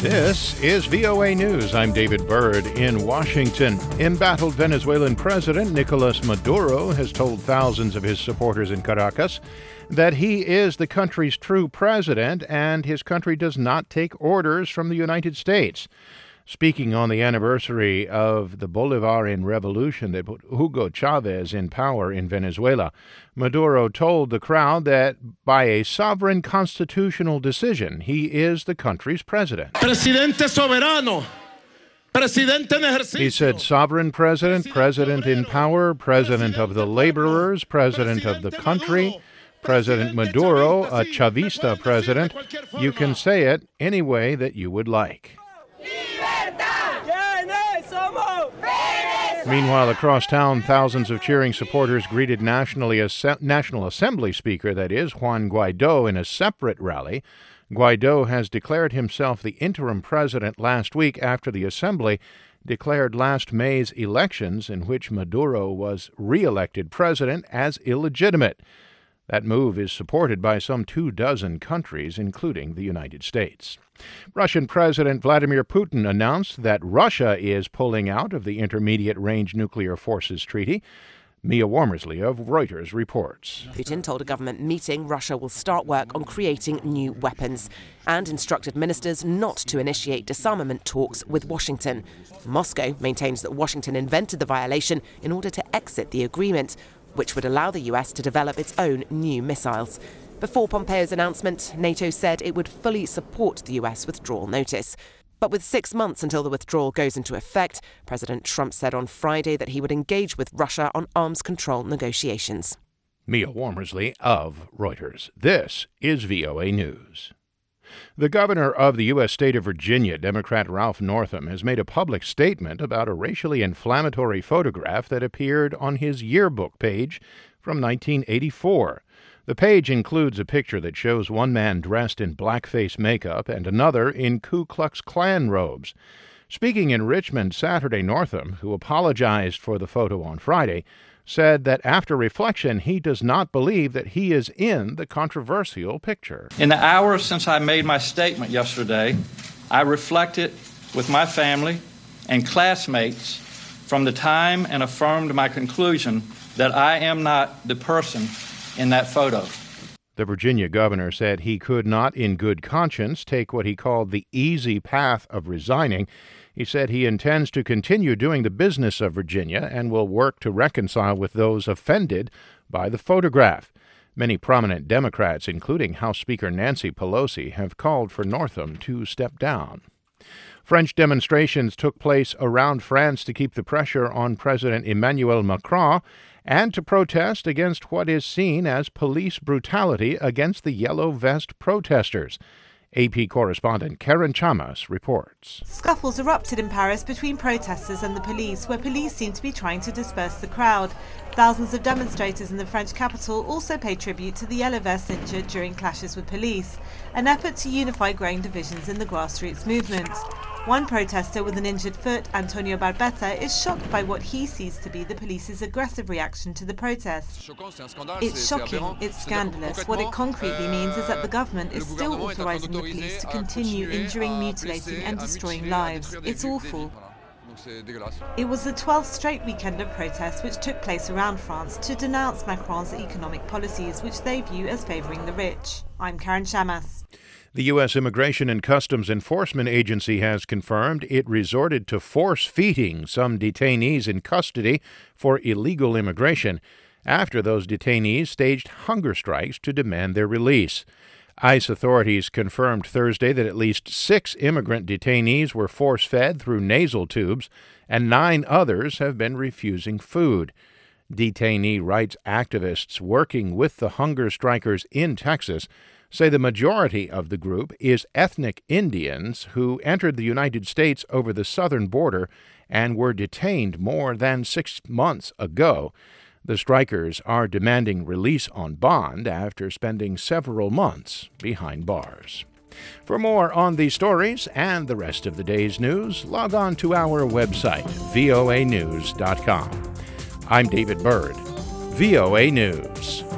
This is VOA News. I'm David Byrd in Washington. Embattled Venezuelan President Nicolas Maduro has told thousands of his supporters in Caracas that he is the country's true president and his country does not take orders from the United States. Speaking on the anniversary of the Bolivarian Revolution that put Hugo Chavez in power in Venezuela, Maduro told the crowd that by a sovereign constitutional decision, he is the country's president. Presidente soberano. Presidente en ejercicio. He said sovereign president, president in power, president of the laborers, president of the country, President Maduro, a Chavista president. You can say it any way that you would like. Meanwhile, across town, thousands of cheering supporters greeted National Assembly Speaker, that is, Juan Guaido, in a separate rally. Guaido has declared himself the interim president last week after the Assembly declared last May's elections, in which Maduro was re-elected president, as illegitimate. That move is supported by some 24 countries, including the United States. Russian President Vladimir Putin announced that Russia is pulling out of the Intermediate-Range Nuclear Forces Treaty. Mia Wormersley of Reuters reports. Putin told a government meeting Russia will start work on creating new weapons and instructed ministers not to initiate disarmament talks with Washington. Moscow maintains that Washington invented the violation in order to exit the agreement, which would allow the US to develop its own new missiles. Before Pompeo's announcement, NATO said it would fully support the US withdrawal notice. But with 6 months until the withdrawal goes into effect, President Trump said on Friday that he would engage with Russia on arms control negotiations. Mia Wormersley of Reuters. This is VOA News. The governor of the U.S. state of Virginia, Democrat Ralph Northam, has made a public statement about a racially inflammatory photograph that appeared on his yearbook page from 1984. The page includes a picture that shows one man dressed in blackface makeup and another in Ku Klux Klan robes. Speaking in Richmond Saturday, Northam, who apologized for the photo on Friday, said that after reflection, he does not believe that he is in the controversial picture. In the hours since I made my statement yesterday, I reflected with my family and classmates from the time and affirmed my conclusion that I am not the person in that photo. The Virginia governor said he could not, in good conscience, take what he called the easy path of resigning. He said he intends to continue doing the business of Virginia and will work to reconcile with those offended by the photograph. Many prominent Democrats, including House Speaker Nancy Pelosi, have called for Northam to step down. French demonstrations took place around France to keep the pressure on President Emmanuel Macron and to protest against what is seen as police brutality against the Yellow Vest protesters. AP correspondent Karen Chamas reports. Scuffles erupted in Paris between protesters and the police, where police seem to be trying to disperse the crowd. Thousands of demonstrators in the French capital also paid tribute to the Yellow Vests injured during clashes with police, an effort to unify growing divisions in the grassroots movement. One protester with an injured foot, Antonio Barbetta, is shocked by what he sees to be the police's aggressive reaction to the protests. It's shocking, it's scandalous. What it concretely means is that the government is still authorizing the police to continue injuring, mutilating and destroying lives. It's awful. It was the 12th straight weekend of protests which took place around France to denounce Macron's economic policies, which they view as favoring the rich. I'm Karen Chamas. The U.S. Immigration and Customs Enforcement Agency has confirmed it resorted to force-feeding some detainees in custody for illegal immigration after those detainees staged hunger strikes to demand their release. ICE authorities confirmed Thursday that at least 6 immigrant detainees were force-fed through nasal tubes, and 9 others have been refusing food. Detainee rights activists working with the hunger strikers in Texas say the majority of the group is ethnic Indians who entered the United States over the southern border and were detained more than 6 months ago. The strikers are demanding release on bond after spending several months behind bars. For more on these stories and the rest of the day's news, log on to our website, voanews.com. I'm David Byrd, VOA News.